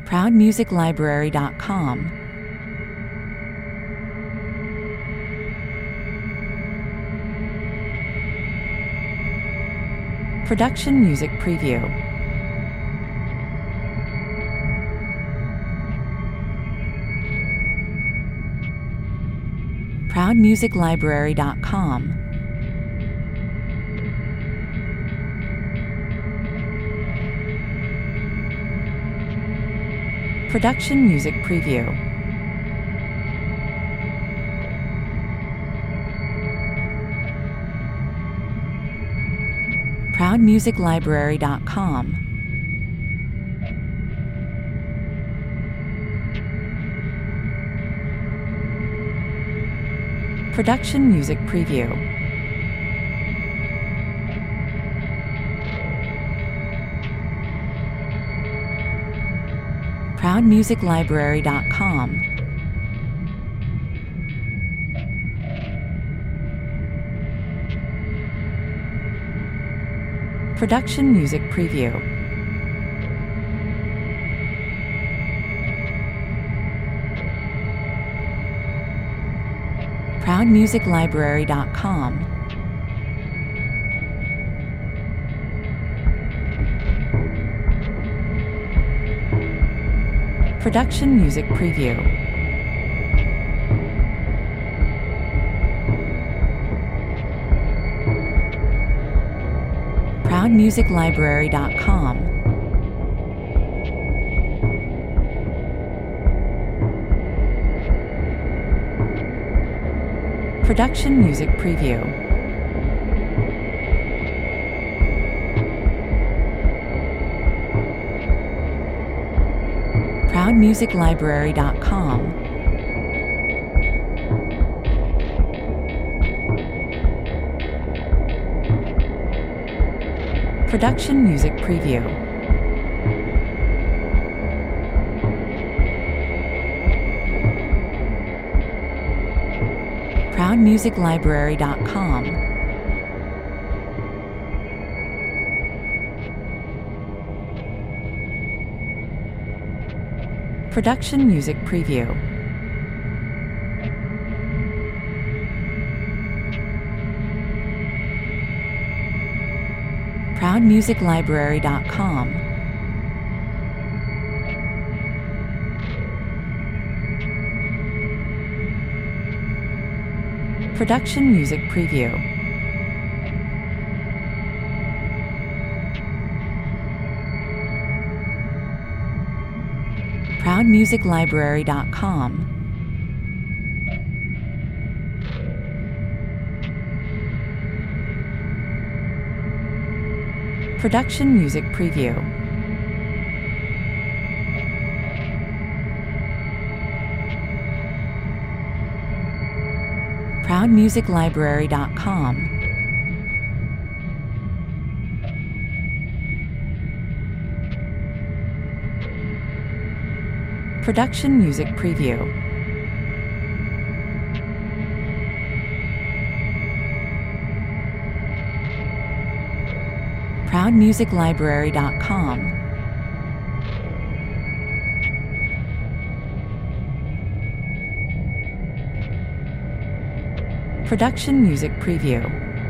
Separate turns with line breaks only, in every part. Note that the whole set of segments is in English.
ProudMusicLibrary.com. Production Music Preview. ProudMusicLibrary.com. Production Music Preview. ProudMusicLibrary.com. Production Music Preview. ProudMusicLibrary.com. Production Music Preview. ProudMusicLibrary.com. Production Music Preview. ProudMusicLibrary.com. Production Music Preview. ProudMusicLibrary.com. Production Music Preview. ProudMusicLibrary.com. Production Music Preview. ProudMusicLibrary.com. Production Music Preview. ProudMusicLibrary.com. Production Music Preview. ProudMusicLibrary.com. Production Music Preview. ProudMusicLibrary.com. Production Music Preview.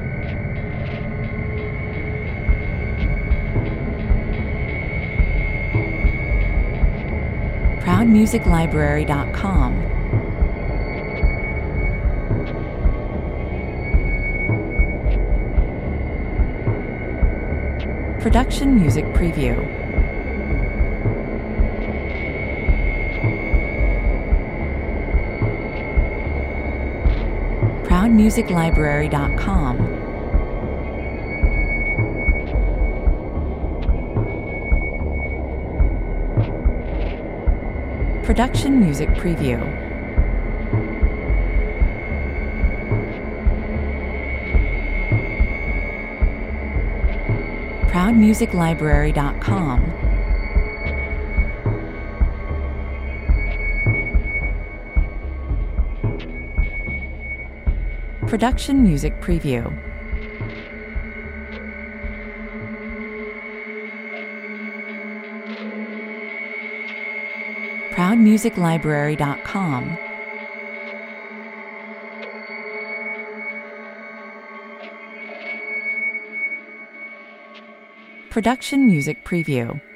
ProudMusicLibrary.com. Production Music Preview. ProudMusicLibrary.com. Production Music Preview. ProudMusicLibrary.com. Production Music Preview. proudmusiclibrary.com. Production Music Preview.